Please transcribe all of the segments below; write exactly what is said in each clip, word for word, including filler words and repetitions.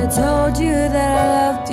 told you that I loved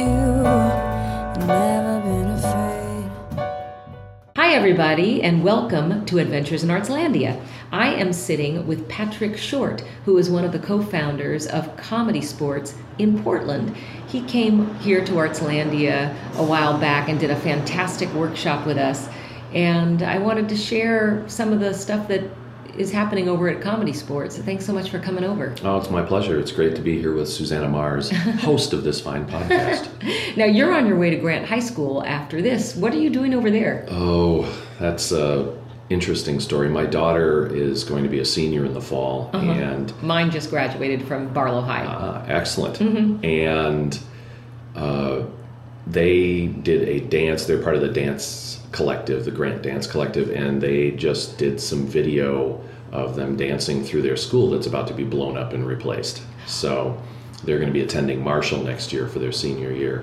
you, never been afraid. Hi everybody, and welcome to Adventures in Artslandia. I am sitting with Patrick Short, who is one of the co-founders of Comedy Sports in Portland. He came here to Artslandia a while back and did a fantastic workshop with us, and I wanted to share some of the stuff that is happening over at Comedy Sports. Thanks so much for coming over. Oh, it's my pleasure. It's great to be here with Susanna Mars, host of this fine podcast. Now, you're on your way to Grant High School after this. What are you doing over there? Oh, that's a interesting story. My daughter is going to be a senior in the fall, uh-huh. and mine just graduated from Barlow High. Uh, excellent. Mm-hmm. And uh, they did a dance. They're part of the dance collective, the Grant Dance Collective, and they just did some video of them dancing through their school that's about to be blown up and replaced. So they're going to be attending Marshall next year for their senior year.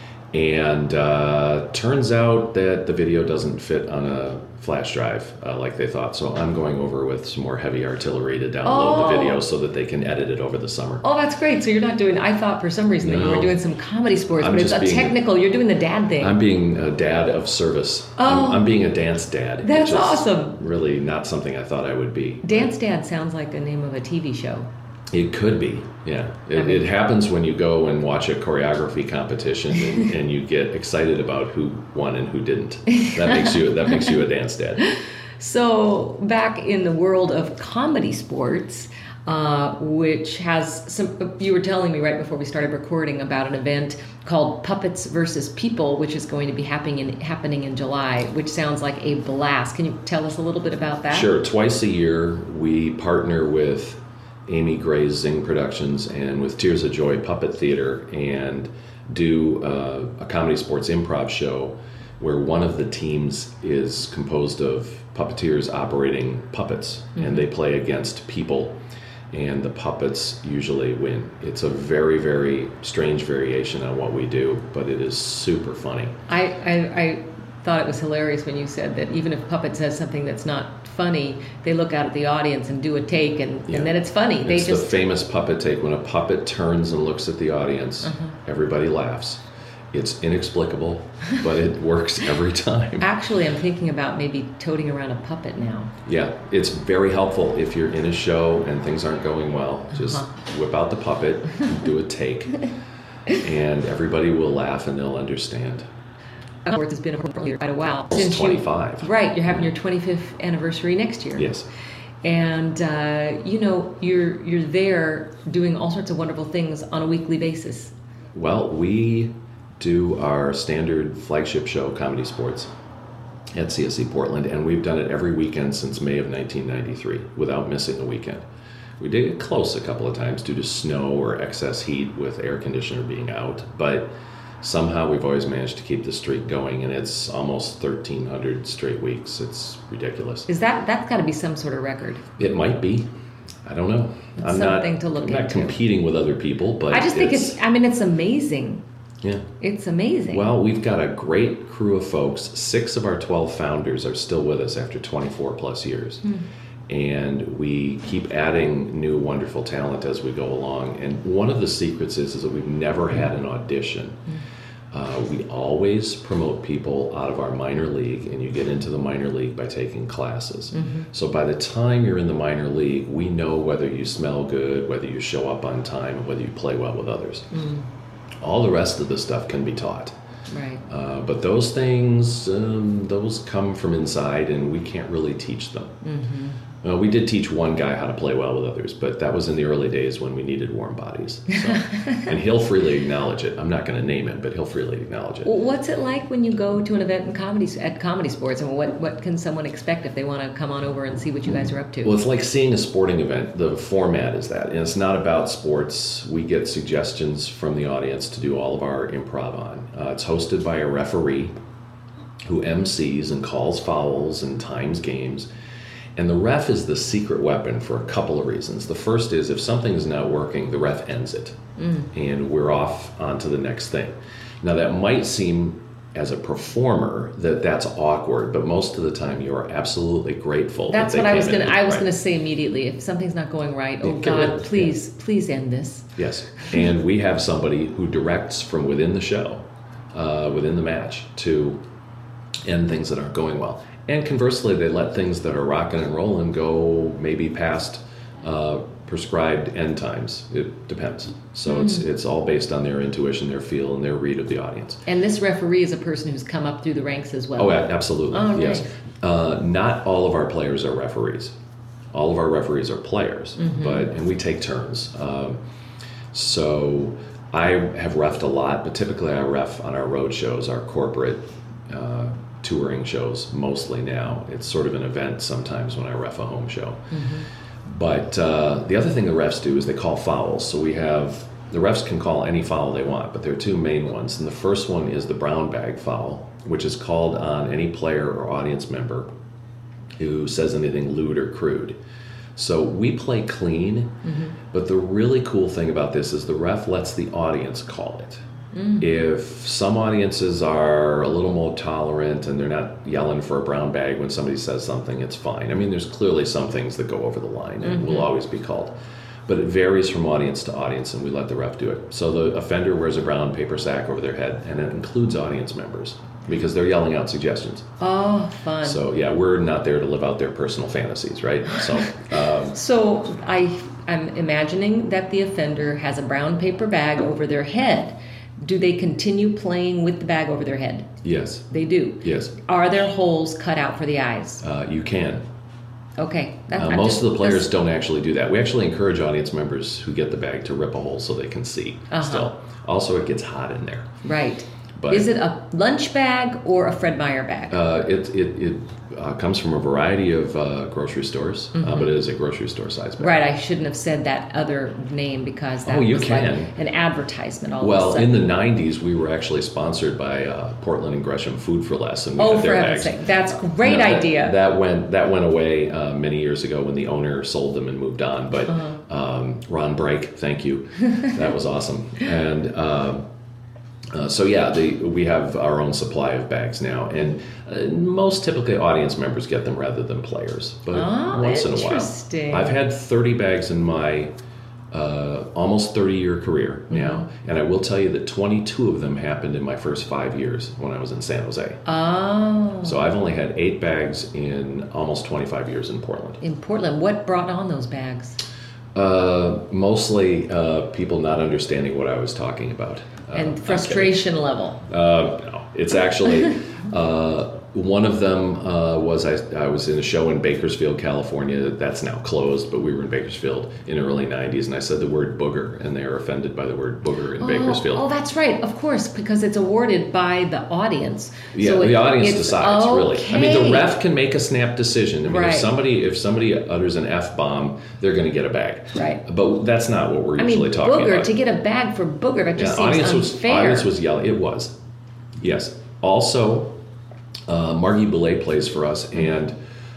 And uh, turns out that the video doesn't fit on a flash drive uh, like they thought. So I'm going over with some more heavy artillery to download oh. the video so that they can edit it over the summer. Oh, that's great. So you're not doing, I thought for some reason no. that you were doing some Comedy Sports, I'm but it's a technical, you're doing the dad thing. I'm being a dad of service. Oh. I'm, I'm being a dance dad. That's which is awesome. Really not something I thought I would be. Dance Dad sounds like the name of a T V show. It could be, yeah. It, I mean, it happens when you go and watch a choreography competition and, and you get excited about who won and who didn't. That makes you that makes you a dance dad. So back in the world of Comedy Sports, uh, which has some, you were telling me right before we started recording about an event called Puppets versus People, which is going to be happening in, happening in July, which sounds like a blast. Can you tell us a little bit about that? Sure. Twice a year, we partner with Amy Gray's Zing Productions and with Tears of Joy Puppet Theater and do uh, a Comedy Sports improv show where one of the teams is composed of puppeteers operating puppets, mm-hmm. and they play against people, and the puppets usually win. It's a very, very strange variation on what we do, but it is super funny. I, I, I thought it was hilarious when you said that even if Puppet says something that's not funny, they look out at the audience and do a take, and, yeah. and then it's funny. They it's just the famous puppet take. When a puppet turns and looks at the audience, uh-huh. everybody laughs. It's inexplicable, but it works every time. Actually, I'm thinking about maybe toting around a puppet now. Yeah, it's very helpful if you're in a show and things aren't going well. Just uh-huh. whip out the puppet, do a take, and everybody will laugh and they'll understand. Sports has been for quite a while. Since twenty-five. You, right, you're having your twenty-fifth anniversary next year. Yes. And uh, you know, you're you're there doing all sorts of wonderful things on a weekly basis. Well, we do our standard flagship show, Comedy Sports, at C S C Portland, and we've done it every weekend since May of nineteen ninety-three without missing a weekend. We did get close a couple of times due to snow or excess heat with air conditioner being out, but somehow we've always managed to keep the streak going, and it's almost thirteen hundred straight weeks. It's ridiculous. Is that, that's got to be some sort of record? It might be. I don't know. It's I'm something not, to look I'm not into. competing with other people, but I just think it's, it's, I mean, it's amazing. Yeah. It's amazing. Well, we've got a great crew of folks. Six of our twelve founders are still with us after twenty-four plus years. Hmm. And we keep adding new wonderful talent as we go along. And one of the secrets is, is that we've never had an audition. Hmm. Uh, we always promote people out of our minor league, and you get into the minor league by taking classes. Mm-hmm. So by the time you're in the minor league, we know whether you smell good, whether you show up on time, and whether you play well with others. Mm. All the rest of the stuff can be taught. Right. Uh, but those things, um, those come from inside, and we can't really teach them. Mm-hmm. Uh, we did teach one guy how to play well with others, but that was in the early days when we needed warm bodies. So. And he'll freely acknowledge it. I'm not going to name it, but he'll freely acknowledge it. Well, what's it like when you go to an event in comedy at Comedy Sports? I mean, what, what can someone expect if they want to come on over and see what you guys are up to? Well, it's like seeing a sporting event. The format is that. And it's not about sports. We get suggestions from the audience to do all of our improv on. Uh, it's hosted by a referee who M Cs and calls fouls and times games. And the ref is the secret weapon for a couple of reasons. The first is if something's not working, the ref ends it. Mm. And we're off onto the next thing. Now that might seem as a performer that that's awkward, but most of the time you are absolutely grateful. That's that what they I was came gonna. in. I was Right. gonna say immediately. If something's not going right, oh Get God, it. please, please end this. Yes, and we have somebody who directs from within the show, uh, within the match, to end things that aren't going well. And conversely, they let things that are rocking and rolling go maybe past uh, prescribed end times. It depends. So mm. it's it's all based on their intuition, their feel, and their read of the audience. And this referee is a person who's come up through the ranks as well. Oh, absolutely. Oh, yes. nice. Uh, not all of our players are referees. All of our referees are players, mm-hmm. but and we take turns. Um, so I have reffed a lot, but typically I ref on our road shows, our corporate uh, touring shows mostly now. It's sort of an event sometimes when I ref a home show. Mm-hmm. But uh, the other thing the refs do is they call fouls. So we have, the refs can call any foul they want, but there are two main ones. And the first one is the brown bag foul, which is called on any player or audience member who says anything lewd or crude. So we play clean, mm-hmm. but the really cool thing about this is the ref lets the audience call it. Mm. If some audiences are a little more tolerant and they're not yelling for a brown bag when somebody says something, it's fine. I mean, there's clearly some things that go over the line and mm-hmm. will always be called. But it varies from audience to audience, and we let the ref do it. So the offender wears a brown paper sack over their head, and it includes audience members because they're yelling out suggestions. Oh, fun. So, yeah, we're not there to live out their personal fantasies, right? So, um, so I, I'm imagining that the offender has a brown paper bag over their head. Do they continue playing with the bag over their head? Yes. They do? Yes. Are there holes cut out for the eyes? Uh, you can. Okay. That, Uh, most just, of the players don't actually do that. We actually encourage audience members who get the bag to rip a hole so they can see uh-huh. still. Also, it gets hot in there. Right. But, is it a lunch bag or a Fred Meyer bag? Uh, it it, it uh, comes from a variety of uh, grocery stores, mm-hmm. uh, but it is a grocery store size bag. Right, I shouldn't have said that other name because that oh, you was can. like an advertisement all well, of a sudden. in the nineties, we were actually sponsored by uh, Portland and Gresham Food for Less, and we oh, had their for heaven's bags. sake, that's a great no, idea. That, that went that went away uh, many years ago when the owner sold them and moved on. But uh-huh. um, Ron Brake, thank you, that was awesome. And um, Uh, so yeah, the, we have our own supply of bags now, and uh, most typically audience members get them rather than players. But oh, once in a while, I've had thirty bags in my uh, almost thirty-year career mm-hmm. now, and I will tell you that twenty-two of them happened in my first five years when I was in San Jose. Oh. So I've only had eight bags in almost twenty-five years in Portland. In Portland, what brought on those bags? Uh, mostly uh, people not understanding what I was talking about. And uh, frustration level. Uh, no, it's actually uh, one of them uh, was I, I was in a show in Bakersfield, California. That's now closed, but we were in Bakersfield in the early nineties, and I said the word booger, and they were offended by the word booger in oh, Bakersfield. Oh, that's right, of course, because it's awarded by the audience. Yeah, so the it, audience decides, okay. really. I mean, the ref can make a snap decision. I mean, right. if somebody if somebody utters an F-bomb, they're going to get a bag. Right. But that's not what we're I usually mean, talking booger, about. to get a bag for booger, that just yeah, seems audience unfair. Was, audience was yelling. It was. Yes. Also, uh, Margie Boulay plays for us, and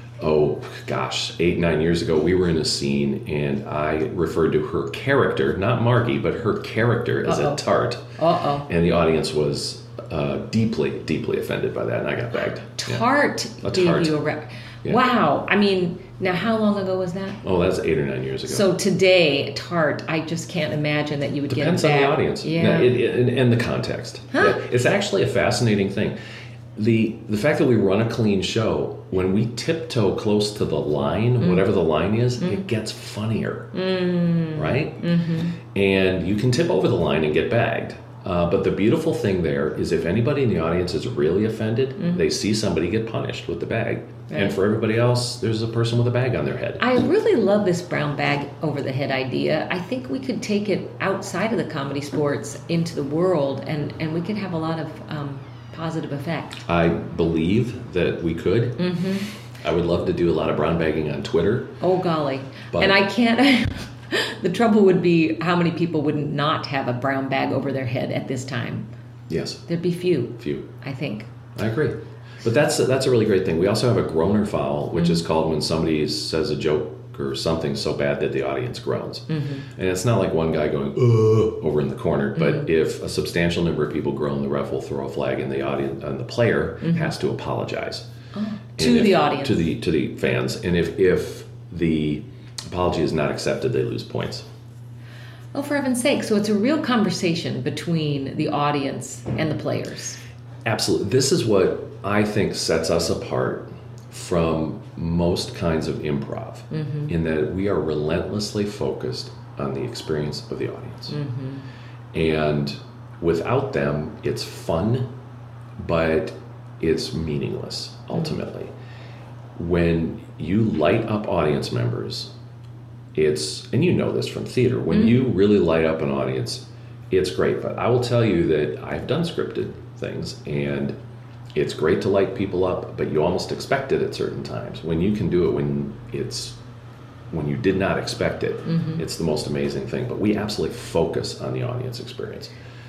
oh gosh, eight, nine years ago, we were in a scene, and I referred to her character, not Margie, but her character as Uh-oh. a tart. Uh-oh. And the audience was uh, deeply, deeply offended by that, and I got bagged. Tart yeah. gave tart. you a rep. Yeah. Wow. I mean, now how long ago was that? Oh, that's eight or nine years ago. So today, tart, I just can't imagine that you would Depends get a bag. on the audience. Yeah. No, it, it, and the context. Huh? Yeah. It's actually a fascinating thing. The the fact that we run a clean show, when we tiptoe close to the line, mm. whatever the line is, mm. it gets funnier, mm. right? Mm-hmm. And you can tip over the line and get bagged. Uh, but the beautiful thing there is if anybody in the audience is really offended, mm. they see somebody get punished with the bag. Right. And for everybody else, there's a person with a bag on their head. I really love this brown bag over the head idea. I think we could take it outside of the comedy sports into the world, and, and we could have a lot of um, positive effect. I believe that we could. Mm-hmm. I would love to do a lot of brown bagging on Twitter. Oh, golly. But, and I can't... The trouble would be how many people would not have a brown bag over their head at this time. Yes. There'd be few. Few. I think. I agree. But that's that's a really great thing. We also have a groaner foul, which mm-hmm. is called when somebody says a joke or something so bad that the audience groans. Mm-hmm. And it's not like one guy going, ugh, over in the corner, but mm-hmm. if a substantial number of people groan, the ref will throw a flag and the audience and the player mm-hmm. has to apologize. Oh. To if, the audience. To the to the fans. And if, if the apology is not accepted, they lose points. Oh, for heaven's sake. So it's a real conversation between the audience and the players. Absolutely. This is what I think sets us apart from most kinds of improv, mm-hmm. in that we are relentlessly focused on the experience of the audience. Mm-hmm. And without them, it's fun, but it's meaningless, ultimately. Mm-hmm. When you light up audience members, it's, and you know this from theater, when mm-hmm. you really light up an audience, it's great. But I will tell you that I've done scripted things, and it's great to light people up, but you almost expect it at certain times. When you can do it when it's when you did not expect it, mm-hmm. it's the most amazing thing. But we absolutely focus on the audience experience.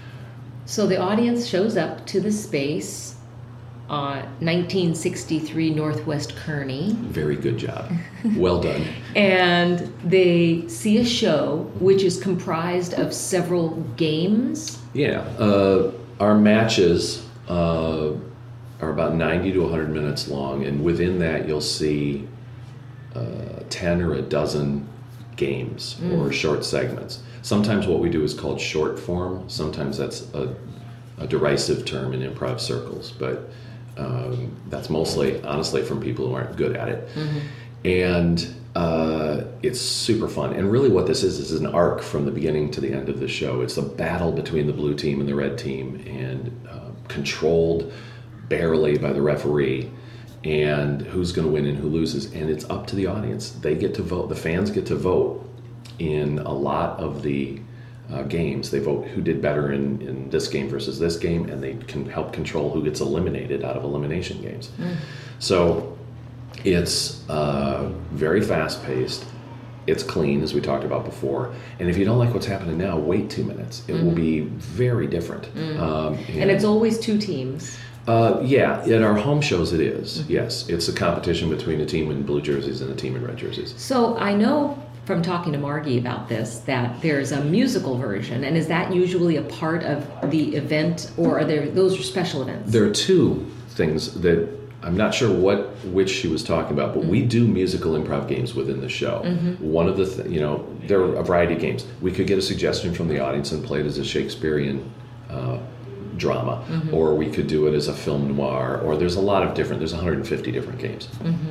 So the audience shows up to the space, uh, nineteen sixty-three Northwest Kearny. Very good job. Well done. And they see a show which is comprised of several games. Yeah. Uh, our matches uh, are about ninety to one hundred minutes long, and within that you'll see uh, ten or a dozen games mm. or short segments. Sometimes what we do is called short form. Sometimes that's a, a derisive term in improv circles, but um, that's mostly, honestly, from people who aren't good at it. Mm-hmm. And uh, it's super fun. And really what this is, is an arc from the beginning to the end of the show. It's a battle between the blue team and the red team, and uh, controlled barely by the referee, and who's going to win and who loses. And it's up to the audience. They get to vote. The fans get to vote in a lot of the uh, games. They vote who did better in, in this game versus this game, and they can help control who gets eliminated out of elimination games. Mm. So it's uh, very fast-paced. It's clean, as we talked about before. And if you don't like what's happening now, wait two minutes. It mm-hmm. will be very different. Mm. Um, and, and it's always two teams. Uh, yeah, at our home shows it is, mm-hmm. yes. It's a competition between a team in blue jerseys and a team in red jerseys. So I know from talking to Margie about this that there's a musical version, and is that usually a part of the event, or are there, those are special events? There are two things that I'm not sure what which she was talking about, but mm-hmm. we do musical improv games within the show. Mm-hmm. One of the, th- you know, there are a variety of games. We could get a suggestion from the audience and play it as a Shakespearean uh, drama, mm-hmm. or we could do it as a film noir, or there's a lot of different, there's one hundred fifty different games. Mm-hmm.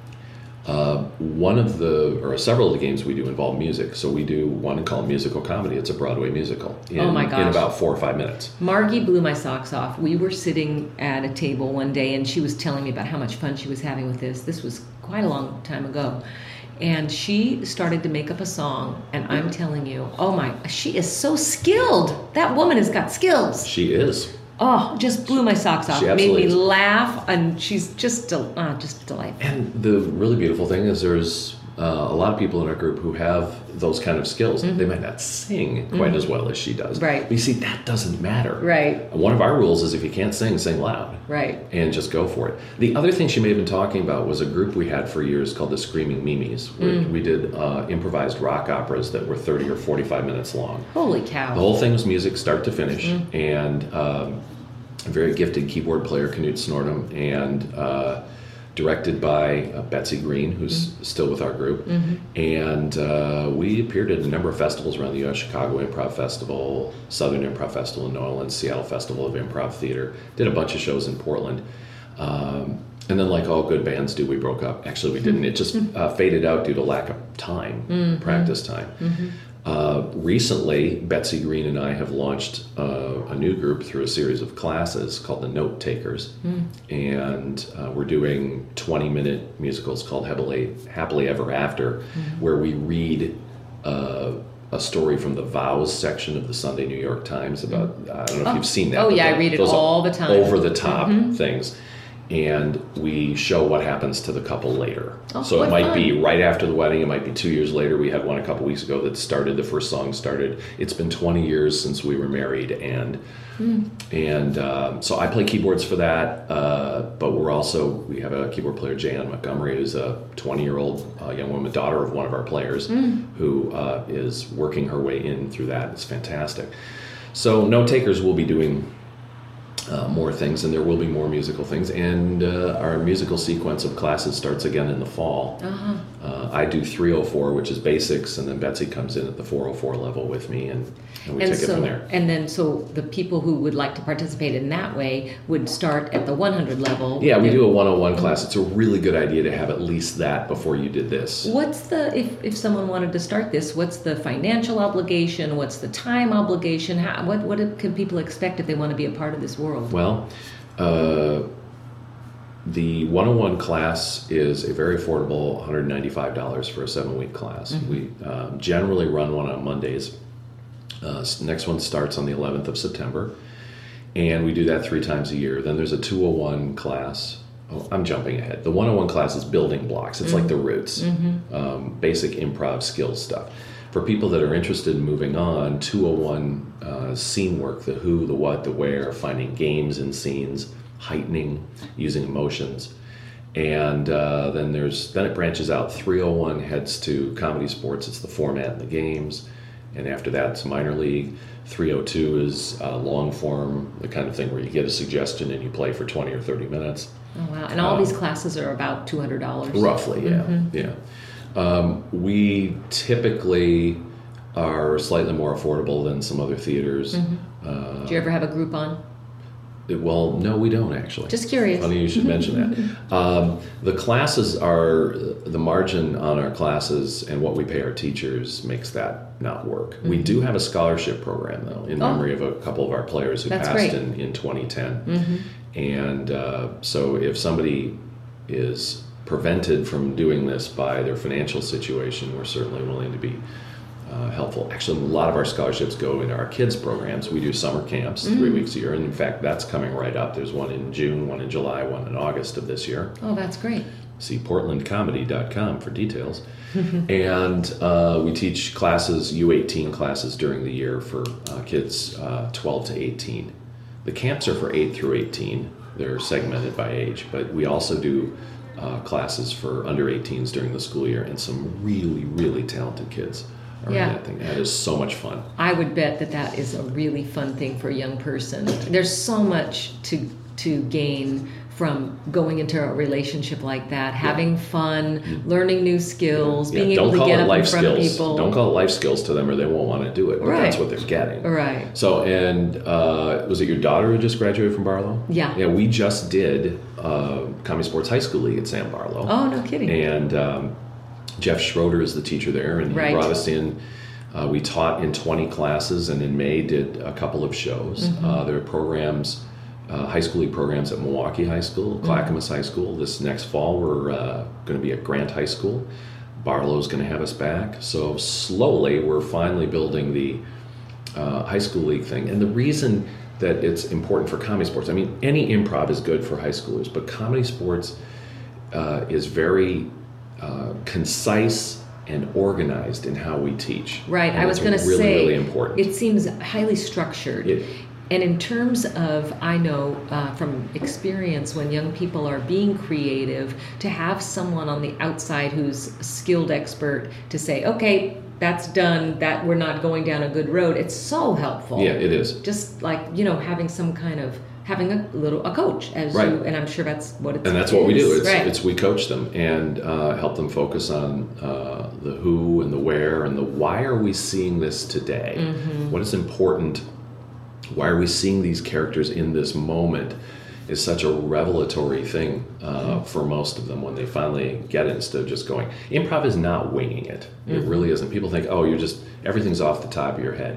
Uh, one of the, or several of the games we do involve music. So we do one called Musical Comedy. It's a Broadway musical in, oh my gosh. in about four or five minutes. Margie blew my socks off. We were sitting at a table one day, and she was telling me about how much fun she was having with this. This was quite a long time ago. And she started to make up a song, and I'm telling you, oh my, she is so skilled. That woman has got skills. She is. Oh, just blew my socks off. She Made me is. laugh, and she's just del- uh, just delightful. And the really beautiful thing is there's uh, a lot of people in our group who have those kind of skills. Mm-hmm. They might not sing quite mm-hmm. as well as she does. Right. But you see, that doesn't matter. Right. One of our rules is if you can't sing, sing loud. Right. And just go for it. The other thing she may have been talking about was a group we had for years called the Screaming Mimes, where mm. we did uh, improvised rock operas that were thirty or forty-five minutes long. Holy cow. The whole thing was music start to finish. Mm. And um, a very gifted keyboard player, Knut Snortum, and uh, directed by uh, Betsy Green, who's mm-hmm. still with our group. Mm-hmm. And uh, we appeared at a number of festivals around the U S, Chicago Improv Festival, Southern Improv Festival in New Orleans, Seattle Festival of Improv Theater, did a bunch of shows in Portland. Um, and then like all good bands do, we broke up. Actually, we didn't. It just uh, faded out due to lack of time, mm-hmm. practice time. Mm-hmm. Uh, recently, Betsy Green and I have launched uh, a new group through a series of classes called the Note Takers, mm. and uh, we're doing twenty-minute musicals called Happily, Happily Ever After, mm. where we read uh, a story from the Vows section of the Sunday New York Times about, I don't know if oh. you've seen that. Oh yeah, I read it all the time. Over-the-top mm-hmm. things. and we show what happens to the couple later. Oh, so what it might fun. be right after the wedding, it might be two years later. We had one a couple weeks ago that started, the first song started. It's been twenty years since we were married, and mm. and um, so I play keyboards for that, uh, but we're also, we have a keyboard player, Jan Montgomery, who's a twenty-year-old uh, young woman, daughter of one of our players, mm. who uh, is working her way in through that. It's fantastic. So Note Takers will be doing Uh, more things, and there will be more musical things, and uh, our musical sequence of classes starts again in the fall. Uh-huh. Uh, I do three oh four, which is basics, and then Betsy comes in at the four oh four level with me, and, and we and take so, it from there. And then, so the people who would like to participate in that way would start at the one hundred level. Yeah, we do a one oh one class. It's a really good idea to have at least that before you did this. What's the, if, if someone wanted to start this, what's the financial obligation? What's the time obligation? How, what, what can people expect if they want to be a part of this world? Well, uh, the one oh one class is a very affordable one hundred ninety-five dollars for a seven-week class. Mm-hmm. We um, generally run one on Mondays. Uh, next one starts on the eleventh of September, and we do that three times a year. Then there's a two oh one class. Oh, I'm jumping ahead. The one oh one class is building blocks. It's mm-hmm. like the roots, mm-hmm. um, basic improv skills stuff. For people that are interested in moving on, two oh one uh, scene work, the who, the what, the where, finding games in scenes, heightening, using emotions. And uh, then there's then it branches out. three oh one heads to comedy sports. It's the format and the games. And after that, it's minor league. three oh two is uh, long form, the kind of thing where you get a suggestion and you play for twenty or thirty minutes. Oh, wow. And all um, these classes are about two hundred dollars? Roughly, yeah. Mm-hmm. yeah. Um, we typically are slightly more affordable than some other theaters. Mm-hmm. Uh, Do you ever have a Groupon? It, well, no, we don't actually. Just curious. Funny you should mention that. Um, the classes are, the margin on our classes and what we pay our teachers makes that not work. Mm-hmm. We do have a scholarship program, though, in oh. memory of a couple of our players who That's passed great. in, in twenty ten. Mm-hmm. And uh, so if somebody is prevented from doing this by their financial situation, we're certainly willing to be uh, helpful. Actually, a lot of our scholarships go into our kids' programs. We do summer camps mm-hmm. three weeks a year, and in fact, that's coming right up. There's one in June, one in July, one in August of this year. Oh, that's great. See portland comedy dot com for details. And uh, we teach classes, U eighteen classes during the year for uh, kids uh, twelve to eighteen. The camps are for eight through eighteen. They're segmented by age, but we also do Uh, classes for under eighteens during the school year, and some really, really talented kids are yeah. in that thing. That is so much fun. I would bet that that is a really fun thing for a young person. There's so much to to gain from going into a relationship like that, having yeah. fun, mm-hmm. learning new skills, yeah. being yeah. able Don't to get it up life in front skills. of people. Don't call it life skills to them, or they won't want to do it. But right. that's what they're getting. Right. So, and uh, was it your daughter who just graduated from Barlow? Yeah. Yeah, we just did uh, Comedy Sports High School League at Sam Barlow. Oh, no kidding. And um, Jeff Schroeder is the teacher there, and he right. brought us in. Uh, we taught in twenty classes, and in May did a couple of shows. Mm-hmm. Uh, there are programs. Uh, high school league programs at Milwaukee High School, Clackamas mm-hmm. High School. This next fall, we're uh, going to be at Grant High School. Barlow's going to have us back. So slowly, we're finally building the uh, high school league thing. And the reason that it's important for comedy sports, I mean, any improv is good for high schoolers, but comedy sports uh, is very uh, concise and organized in how we teach. Right. And I was going to really, say, really important. It seems highly structured. It, And in terms of, I know uh, from experience, when young people are being creative, to have someone on the outside who's a skilled expert to say, okay, that's done, that we're not going down a good road, it's so helpful. Yeah, it is. Just like, you know, having some kind of, having a little, a coach, as right. you, and I'm sure that's what it's And that's what we do. It's, right. it's we coach them and uh, help them focus on uh, the who and the where and the why are we seeing this today? Mm-hmm. What is important? Why are we seeing these characters in this moment is such a revelatory thing uh, for most of them when they finally get it, instead of just going. Improv is not winging it. It mm-hmm. really isn't. People think, oh, you're just, everything's off the top of your head.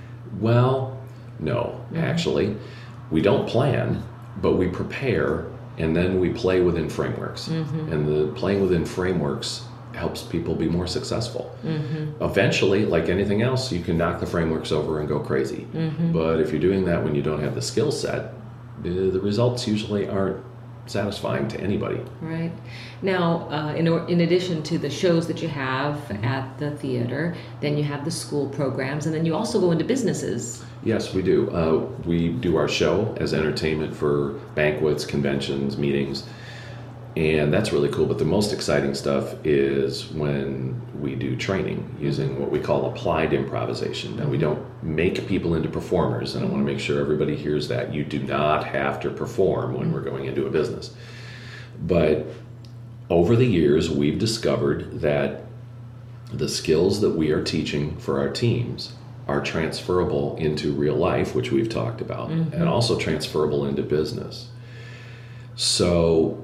Well, no, mm-hmm. actually. We don't plan, but we prepare, and then we play within frameworks. Mm-hmm. And the playing within frameworks helps people be more successful. Mm-hmm. Eventually, like anything else, you can knock the frameworks over and go crazy. Mm-hmm. But if you're doing that when you don't have the skill set, the, the results usually aren't satisfying to anybody. Right. Now, uh, in, or- in addition to the shows that you have at the theater, then you have the school programs, and then you also go into businesses. Yes, we do. Uh, we do our show as entertainment for banquets, conventions, meetings, and that's really cool. But the most exciting stuff is when we do training using what we call applied improvisation. Now, we don't make people into performers, and I want to make sure everybody hears that. You do not have to perform when we're going into a business. But over the years, we've discovered that the skills that we are teaching for our teams are transferable into real life, which we've talked about, mm-hmm. and also transferable into business. So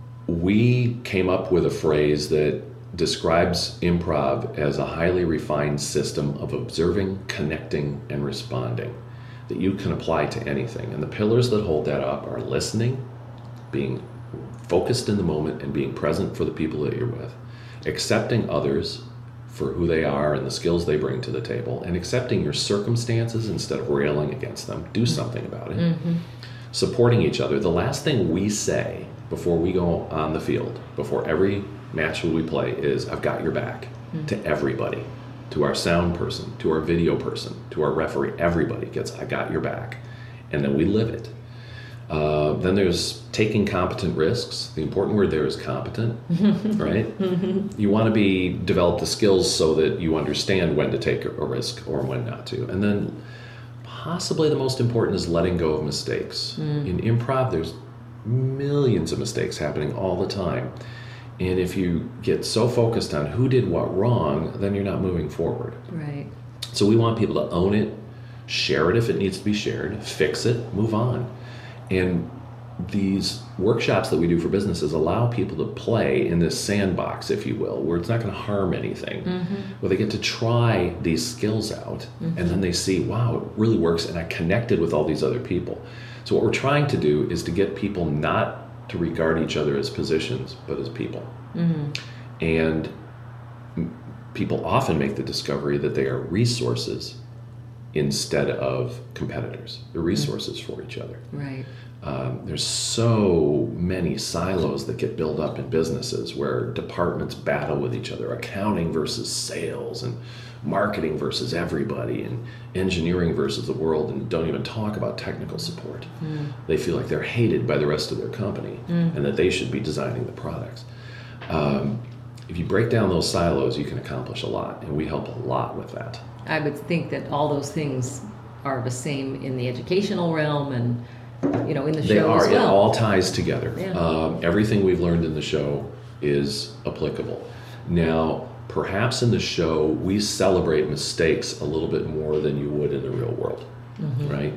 we came up with a phrase that describes improv as a highly refined system of observing, connecting, and responding that you can apply to anything. And the pillars that hold that up are listening, being focused in the moment and being present for the people that you're with, accepting others for who they are and the skills they bring to the table, and accepting your circumstances instead of railing against them. Do something about it. Mm-hmm. Supporting each other. The last thing we say before we go on the field, before every match we play, is I've got your back. Mm-hmm. To everybody, to our sound person, to our video person, to our referee. Everybody gets I got your back, and then we live it. Uh, then there's taking competent risks. The important word there is competent, right? Mm-hmm. You want to be develop the skills so that you understand when to take a risk or when not to. And then possibly the most important is letting go of mistakes. Mm. In improv, there's millions of mistakes happening all the time. And if you get so focused on who did what wrong, then you're not moving forward. Right. So we want people to own it, share it if it needs to be shared, fix it, move on. And these workshops that we do for businesses allow people to play in this sandbox, if you will, where it's not going to harm anything, mm-hmm. where they get to try these skills out, mm-hmm. and then they see, wow, it really works, and I connected with all these other people. So what we're trying to do is to get people not to regard each other as positions, but as people. Mm-hmm. And people often make the discovery that they are resources instead of competitors. They're resources mm-hmm. for each other. Right. Um, there's so many silos that get built up in businesses where departments battle with each other, accounting versus sales, and marketing versus everybody, and engineering versus the world, and don't even talk about technical support. Mm. They feel like they're hated by the rest of their company mm. and that they should be designing the products. Um, if you break down those silos, you can accomplish a lot, and we help a lot with that. I would think that all those things are the same in the educational realm and, you know, in the show they are, as well. It all ties together. Yeah. Um, everything we've learned in the show is applicable. Now, perhaps in the show, we celebrate mistakes a little bit more than you would in the real world, mm-hmm. right?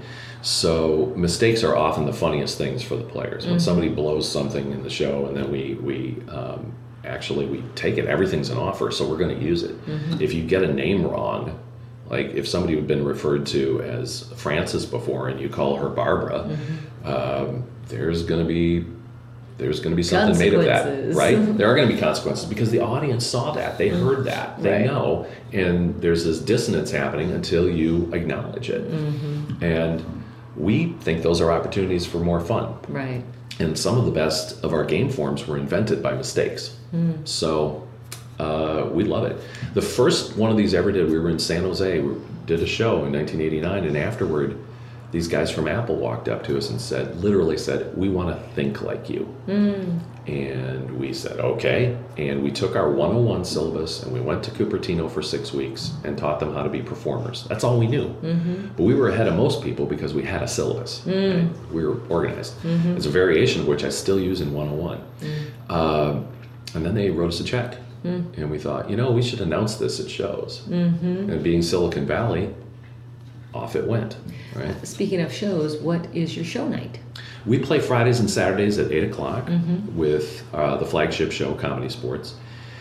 So mistakes are often the funniest things for the players. When mm-hmm. somebody blows something in the show, and then we, we um, actually, we take it, everything's an offer, so we're going to use it. Mm-hmm. If you get a name wrong, like if somebody had been referred to as Frances before and you call her Barbara, mm-hmm. um, there's going to be there's going to be something made of that, right? There are going to be consequences because the audience saw that, they mm-hmm. heard that, they right. know, and there's this dissonance happening until you acknowledge it. Mm-hmm. And we think those are opportunities for more fun. Right. And some of the best of our game forms were invented by mistakes. Mm. So uh, we love it. The first one of these ever did, we were in San Jose, we did a show in nineteen eighty-nine, and afterward, these guys from Apple walked up to us and said, literally said, we want to think like you. Mm. And we said, okay. And we took our one oh one syllabus and we went to Cupertino for six weeks and taught them how to be performers. That's all we knew. Mm-hmm. But we were ahead of most people because we had a syllabus. Mm. Right? We were organized. Mm-hmm. It's a variation of which I still use in one oh one. Mm. Uh, and then they wrote us a check. Mm. And we thought, you know, we should announce this at shows. Mm-hmm. And being Silicon Valley, off it went. Right. Speaking of shows, what is your show night? We play Fridays and Saturdays at eight o'clock mm-hmm. with uh, the flagship show, Comedy Sports.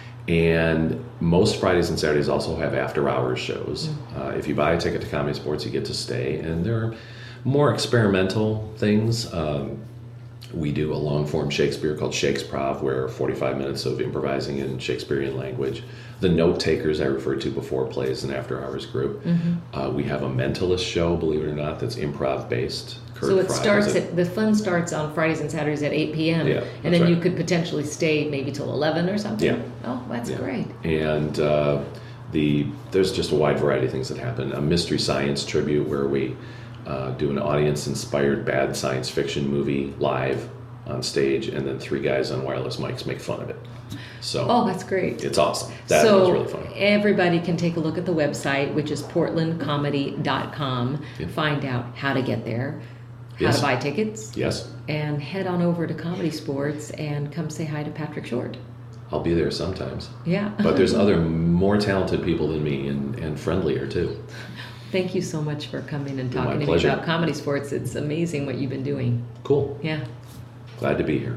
And most Fridays and Saturdays also have after-hours shows. Mm-hmm. Uh, if you buy a ticket to Comedy Sports, you get to stay. And there are more experimental things. Um, We do a long-form Shakespeare called Shakesprov, where forty-five minutes of improvising in Shakespearean language. The Note Takers I referred to before plays an after-hours group. Mm-hmm. Uh, we have a Mentalist show, believe it or not, that's improv-based. Kurt so it Fry starts it. at the fun starts on Fridays and Saturdays at eight p.m. Yeah, and then right. you could potentially stay maybe till eleven or something. Yeah. Oh, that's yeah. great. And uh, the there's just a wide variety of things that happen. A Mystery Science tribute where we uh, do an audience-inspired bad science fiction movie live on stage, and then three guys on wireless mics make fun of it. So oh, that's great. It's awesome. That so was really fun. Everybody can take a look at the website, which is portland comedy dot com, Yeah. find out how to get there, how Yes. to buy tickets, Yes, and head on over to Comedy Sports and come say hi to Patrick Short. I'll be there sometimes. Yeah. But there's other more talented people than me, and, and friendlier too. Thank you so much for coming and My talking to pleasure. me about Comedy Sports. It's amazing what you've been doing. Cool. Yeah. Glad to be here.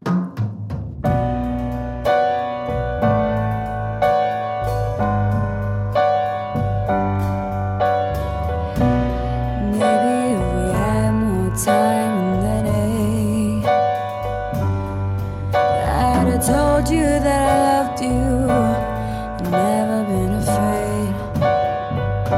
Maybe if we had more time in the day, I'd have told you that